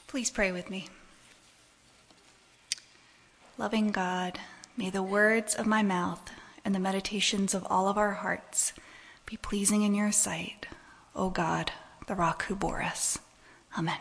Please pray with me. Loving God, may the words of my mouth and the meditations of all of our hearts be pleasing in your sight, O God, the rock who bore us. Amen.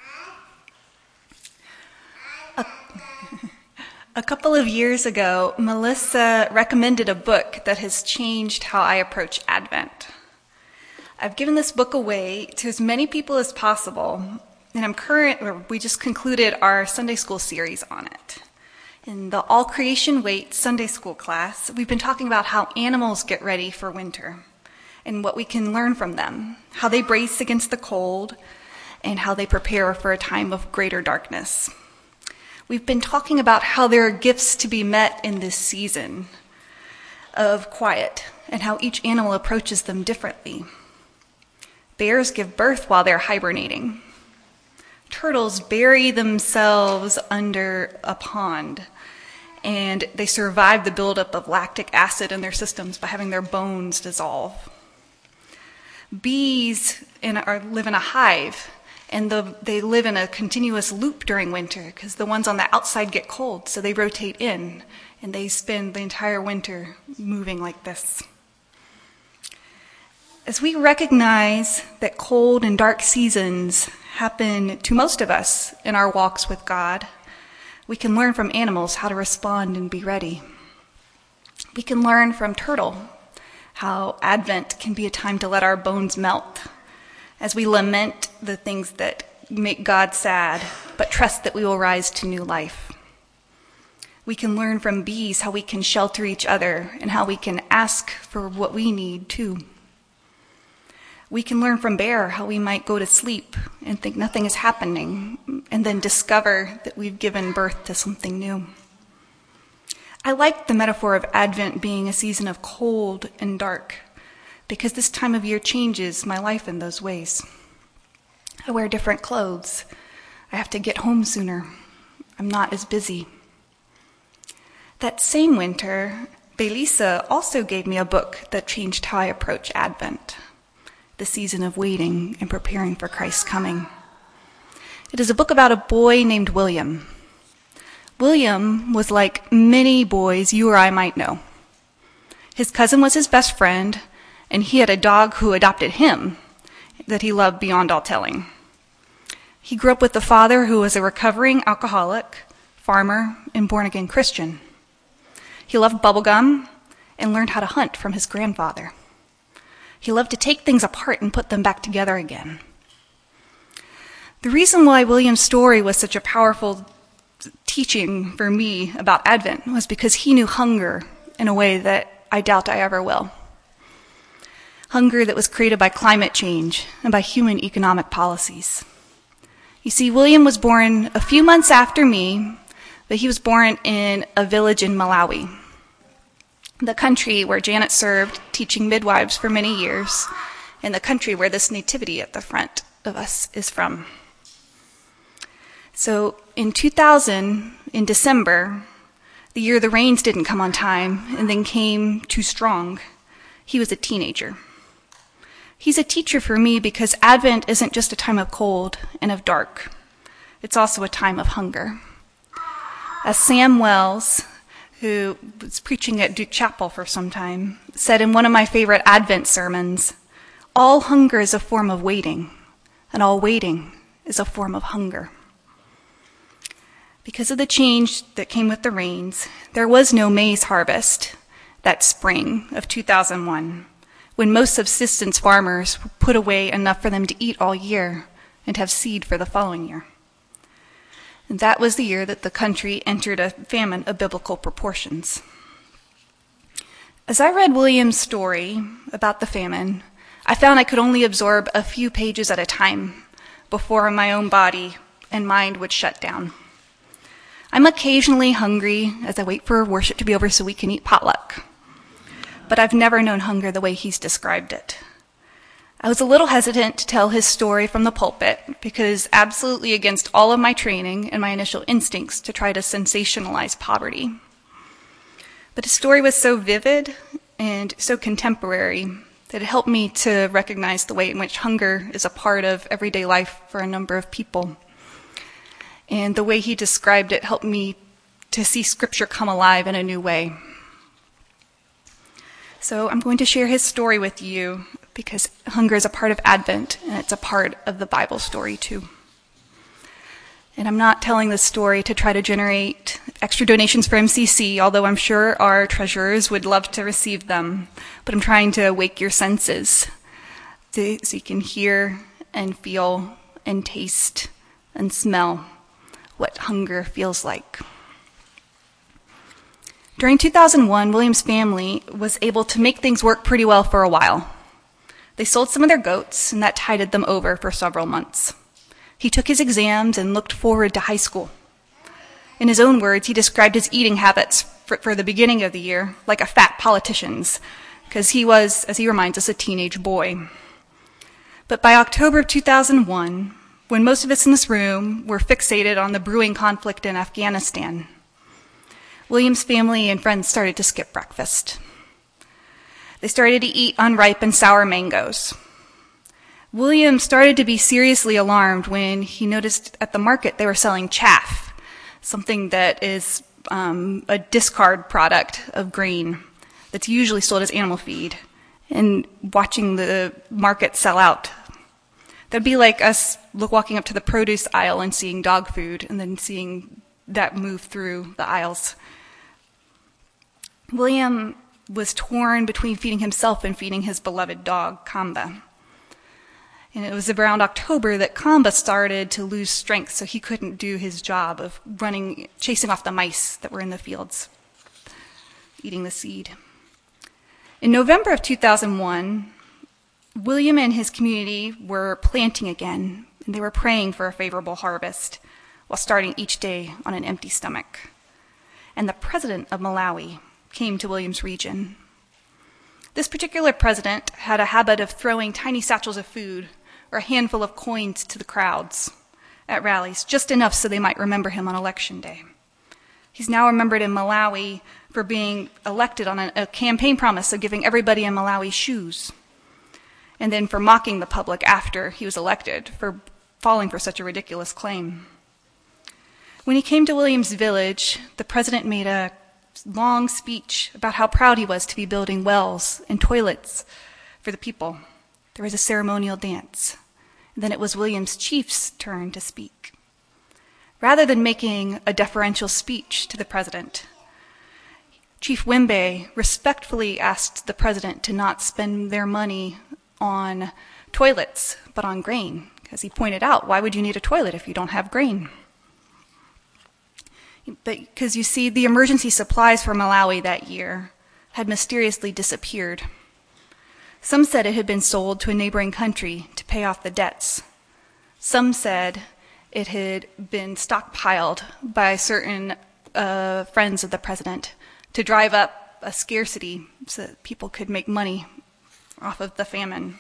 A couple of years ago, Melissa recommended a book that has changed how I approach Advent. I've given this book away to as many people as possible, and we just concluded our Sunday school series on it. In the All Creation Waits Sunday school class, we've been talking about how animals get ready for winter and what we can learn from them, how they brace against the cold, and how they prepare for a time of greater darkness. We've been talking about how there are gifts to be met in this season of quiet and how each animal approaches them differently. Bears give birth while they're hibernating. Turtles bury themselves under a pond, and they survive the buildup of lactic acid in their systems by having their bones dissolve. Bees live in a hive, and they live in a continuous loop during winter because the ones on the outside get cold, so they rotate in, and they spend the entire winter moving like this. As we recognize that cold and dark seasons happen to most of us in our walks with God, we can learn from animals how to respond and be ready. We can learn from turtle how Advent can be a time to let our bones melt as we lament the things that make God sad, but trust that we will rise to new life. We can learn from bees how we can shelter each other and how we can ask for what we need too. We can learn from bear how we might go to sleep and think nothing is happening and then discover that we've given birth to something new. I like the metaphor of Advent being a season of cold and dark because this time of year changes my life in those ways. I wear different clothes. I have to get home sooner. I'm not as busy. That same winter, Belisa also gave me a book that changed how I approach Advent, the season of waiting and preparing for Christ's coming. It is a book about a boy named William. William was like many boys you or I might know. His cousin was his best friend, and he had a dog who adopted him that he loved beyond all telling. He grew up with a father who was a recovering alcoholic, farmer, and born-again Christian. He loved bubblegum and learned how to hunt from his grandfather. He loved to take things apart and put them back together again. The reason why William's story was such a powerful teaching for me about Advent was because he knew hunger in a way that I doubt I ever will. Hunger that was created by climate change and by human economic policies. You see, William was born a few months after me, but he was born in a village in Malawi, the country where Janet served teaching midwives for many years, and the country where this nativity at the front of us is from. So in 2000, in December, the year the rains didn't come on time and then came too strong, he was a teenager. He's a teacher for me because Advent isn't just a time of cold and of dark. It's also a time of hunger. As Sam Wells, who was preaching at Duke Chapel for some time, said in one of my favorite Advent sermons, all hunger is a form of waiting, and all waiting is a form of hunger. Because of the change that came with the rains, there was no maize harvest that spring of 2001, when most subsistence farmers put away enough for them to eat all year and have seed for the following year. And that was the year that the country entered a famine of biblical proportions. As I read William's story about the famine, I found I could only absorb a few pages at a time before my own body and mind would shut down. I'm occasionally hungry as I wait for worship to be over so we can eat potluck. But I've never known hunger the way he's described it. I was a little hesitant to tell his story from the pulpit because absolutely against all of my training and my initial instincts to try to sensationalize poverty. But his story was so vivid and so contemporary that it helped me to recognize the way in which hunger is a part of everyday life for a number of people. And the way he described it helped me to see Scripture come alive in a new way. So I'm going to share his story with you because hunger is a part of Advent, and it's a part of the Bible story too. And I'm not telling this story to try to generate extra donations for MCC, although I'm sure our treasurers would love to receive them. But I'm trying to wake your senses so you can hear and feel and taste and smell what hunger feels like. During 2001, William's family was able to make things work pretty well for a while. They sold some of their goats, and that tided them over for several months. He took his exams and looked forward to high school. In his own words, he described his eating habits for the beginning of the year like a fat politician's, because he was, as he reminds us, a teenage boy. But by October of 2001, when most of us in this room were fixated on the brewing conflict in Afghanistan, William's family and friends started to skip breakfast. They started to eat unripe and sour mangoes. William started to be seriously alarmed when he noticed at the market they were selling chaff, something that is a discard product of grain that's usually sold as animal feed, and watching the market sell out. That'd be like us walking up to the produce aisle and seeing dog food and then seeing that move through the aisles. William was torn between feeding himself and feeding his beloved dog, Kamba. And it was around October that Kamba started to lose strength, so he couldn't do his job of chasing off the mice that were in the fields, eating the seed. In November of 2001, William and his community were planting again, and they were praying for a favorable harvest while starting each day on an empty stomach. And the president of Malawi came to William's region. This particular president had a habit of throwing tiny satchels of food or a handful of coins to the crowds at rallies, just enough so they might remember him on election day. He's now remembered in Malawi for being elected on a campaign promise of giving everybody in Malawi shoes, and then for mocking the public after he was elected for falling for such a ridiculous claim. When he came to William's village, the president made a long speech about how proud he was to be building wells and toilets for the people. There was a ceremonial dance. And then it was William's chief's turn to speak. Rather than making a deferential speech to the president, Chief Wimbe respectfully asked the president to not spend their money on toilets, but on grain, because he pointed out, why would you need a toilet if you don't have grain? Because you see, the emergency supplies for Malawi that year had mysteriously disappeared. Some said it had been sold to a neighboring country to pay off the debts. Some said it had been stockpiled by certain friends of the president to drive up a scarcity so that people could make money off of the famine.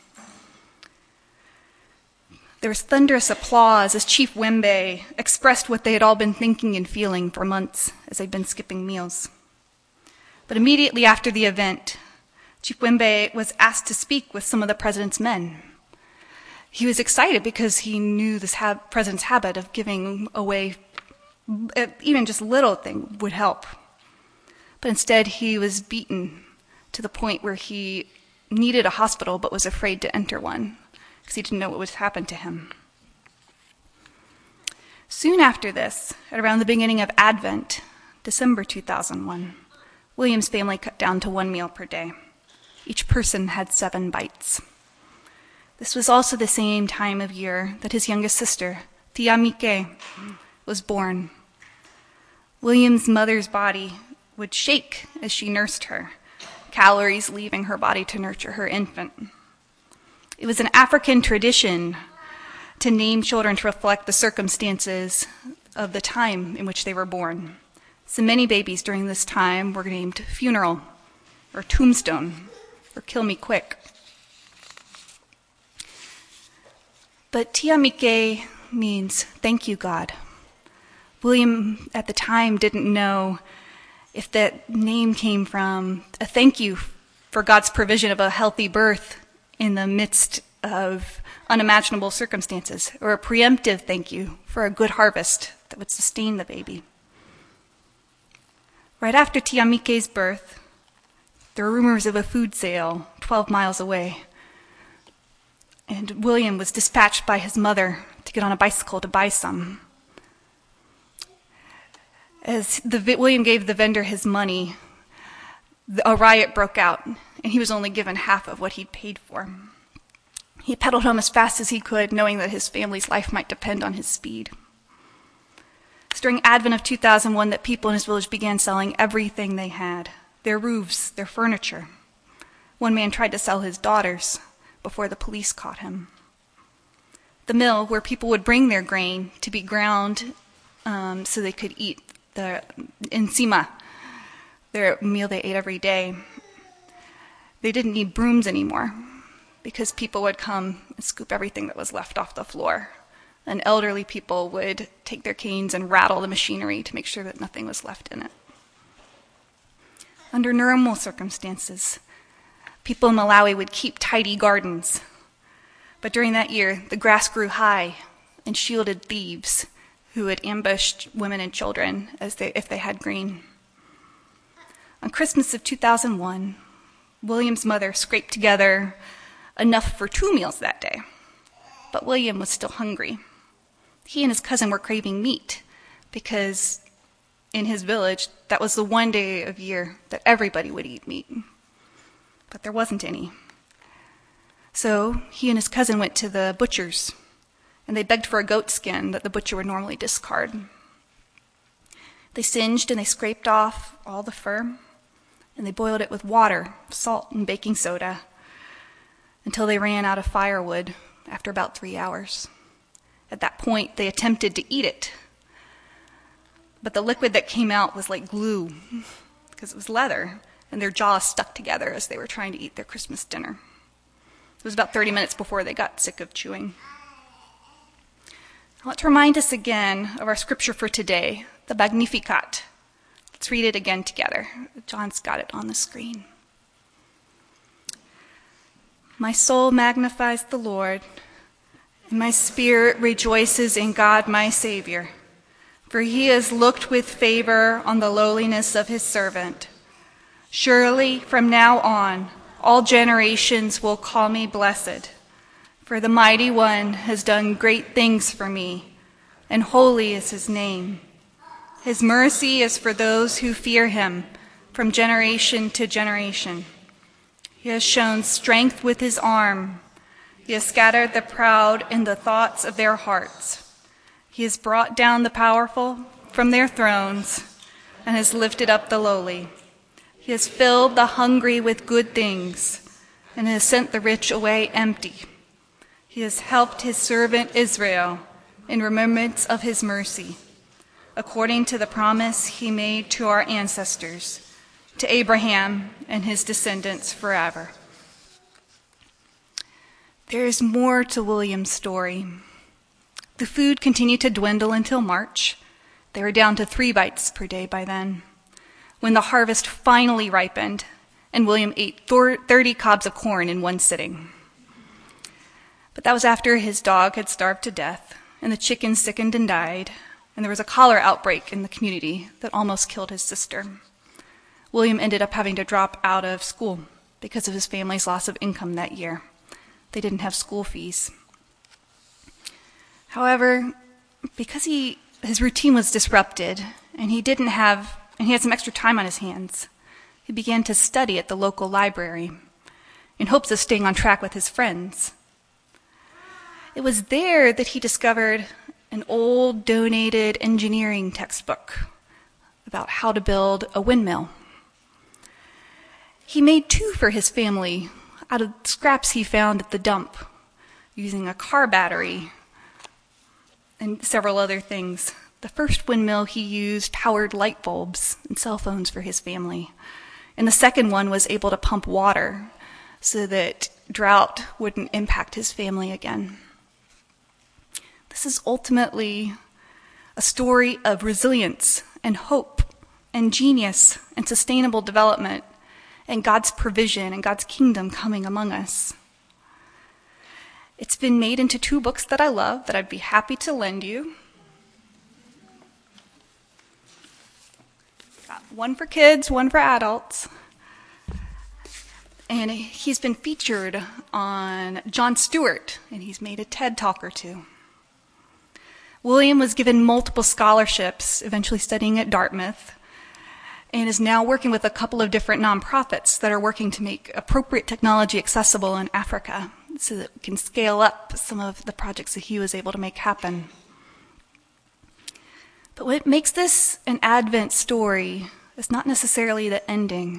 There was thunderous applause as Chief Wimbe expressed what they had all been thinking and feeling for months as they'd been skipping meals. But immediately after the event, Chief Wimbe was asked to speak with some of the president's men. He was excited because he knew this president's habit of giving away even just little thing would help. But instead, he was beaten to the point where he needed a hospital but was afraid to enter one, because he didn't know what would happen to him. Soon after this, at around the beginning of Advent, December 2001, William's family cut down to 1 meal per day. Each person had 7 bites. This was also the same time of year that his youngest sister, Tia Mike, was born. William's mother's body would shake as she nursed her, calories leaving her body to nurture her infant. It was an African tradition to name children to reflect the circumstances of the time in which they were born. So many babies during this time were named Funeral, or Tombstone, or Kill Me Quick. But Tia Mike means thank you, God. William at the time didn't know if that name came from a thank you for God's provision of a healthy birth in the midst of unimaginable circumstances, or a preemptive thank you for a good harvest that would sustain the baby. Right after Tiamike's birth, there were rumors of a food sale 12 miles away. And William was dispatched by his mother to get on a bicycle to buy some. As William gave the vendor his money, a riot broke out, and he was only given half of what he'd paid for. He pedaled home as fast as he could, knowing that his family's life might depend on his speed. It's during Advent of 2001 that people in his village began selling everything they had. Their roofs, their furniture. One man tried to sell his daughters before the police caught him. The mill where people would bring their grain to be ground so they could eat the encima, their meal they ate every day. They didn't need brooms anymore because people would come and scoop everything that was left off the floor. And elderly people would take their canes and rattle the machinery to make sure that nothing was left in it. Under normal circumstances, people in Malawi would keep tidy gardens. But during that year, the grass grew high and shielded thieves who had ambushed women and children if they had grain. On Christmas of 2001, William's mother scraped together enough for 2 meals that day. But William was still hungry. He and his cousin were craving meat because in his village, that was the one day of year that everybody would eat meat. But there wasn't any. So he and his cousin went to the butcher's, and they begged for a goat skin that the butcher would normally discard. They singed and they scraped off all the fur, and they boiled it with water, salt, and baking soda until they ran out of firewood after about 3 hours. At that point, they attempted to eat it, but the liquid that came out was like glue because it was leather, and their jaws stuck together as they were trying to eat their Christmas dinner. It was about 30 minutes before they got sick of chewing. Let's remind us again of our scripture for today, the Magnificat. Let's read it again together. John's got it on the screen. My soul magnifies the Lord, and my spirit rejoices in God my Savior, for he has looked with favor on the lowliness of his servant. Surely from now on, all generations will call me blessed, for the Mighty One has done great things for me, and holy is his name. His mercy is for those who fear him from generation to generation. He has shown strength with his arm. He has scattered the proud in the thoughts of their hearts. He has brought down the powerful from their thrones and has lifted up the lowly. He has filled the hungry with good things and has sent the rich away empty. He has helped his servant Israel in remembrance of his mercy, according to the promise he made to our ancestors, to Abraham and his descendants forever. There is more to William's story. The food continued to dwindle until March. They were down to 3 bites per day by then, when the harvest finally ripened and William ate 30 cobs of corn in one sitting. But that was after his dog had starved to death, and the chickens sickened and died, and there was a cholera outbreak in the community that almost killed his sister. William ended up having to drop out of school because of his family's loss of income that year. They didn't have school fees. However, because his routine was disrupted and he had some extra time on his hands, he began to study at the local library in hopes of staying on track with his friends. It was there that he discovered an old donated engineering textbook about how to build a windmill. He made 2 for his family out of scraps he found at the dump, using a car battery and several other things. The first windmill he used powered light bulbs and cell phones for his family, and the second one was able to pump water so that drought wouldn't impact his family again. This is ultimately a story of resilience and hope and genius and sustainable development and God's provision and God's kingdom coming among us. It's been made into 2 books that I love that I'd be happy to lend you. one for kids, one for adults. And he's been featured on Jon Stewart, and he's made a TED Talk or two. William was given multiple scholarships, eventually studying at Dartmouth, and is now working with a couple of different nonprofits that are working to make appropriate technology accessible in Africa so that we can scale up some of the projects that he was able to make happen. But what makes this an Advent story is not necessarily the ending,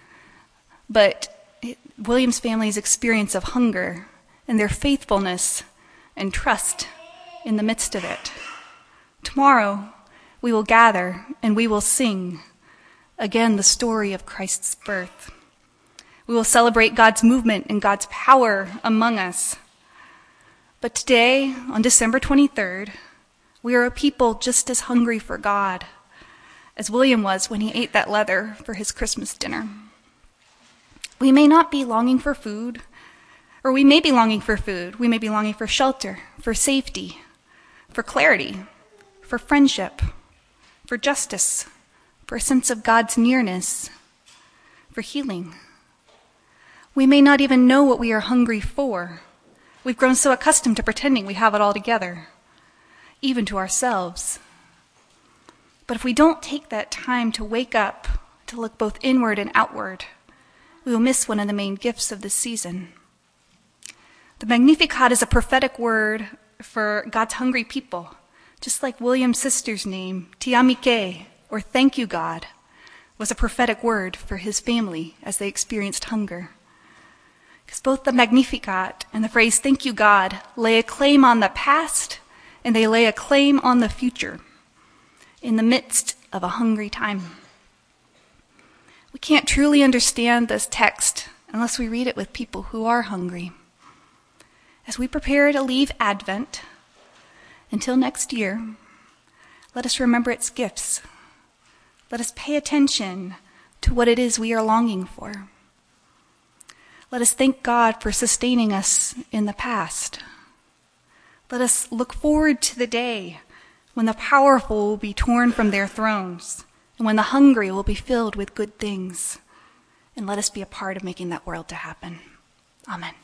but William's family's experience of hunger and their faithfulness and trust in the midst of it. Tomorrow, we will gather and we will sing again the story of Christ's birth. We will celebrate God's movement and God's power among us. But today, on December 23rd, we are a people just as hungry for God as William was when he ate that leather for his Christmas dinner. We may not be longing for food, or we may be longing for food. We may be longing for shelter, for safety, for clarity, for friendship, for justice, for a sense of God's nearness, for healing. We may not even know what we are hungry for. We've grown so accustomed to pretending we have it all together, even to ourselves. But if we don't take that time to wake up, to look both inward and outward, we will miss one of the main gifts of this season. The Magnificat is a prophetic word for God's hungry people, just like William's sister's name, Te Amike, or thank you, God, was a prophetic word for his family as they experienced hunger. Because both the Magnificat and the phrase thank you, God, lay a claim on the past and they lay a claim on the future in the midst of a hungry time. We can't truly understand this text unless we read it with people who are hungry. As we prepare to leave Advent, until next year, let us remember its gifts. Let us pay attention to what it is we are longing for. Let us thank God for sustaining us in the past. Let us look forward to the day when the powerful will be torn from their thrones, and when the hungry will be filled with good things. And let us be a part of making that world to happen. Amen.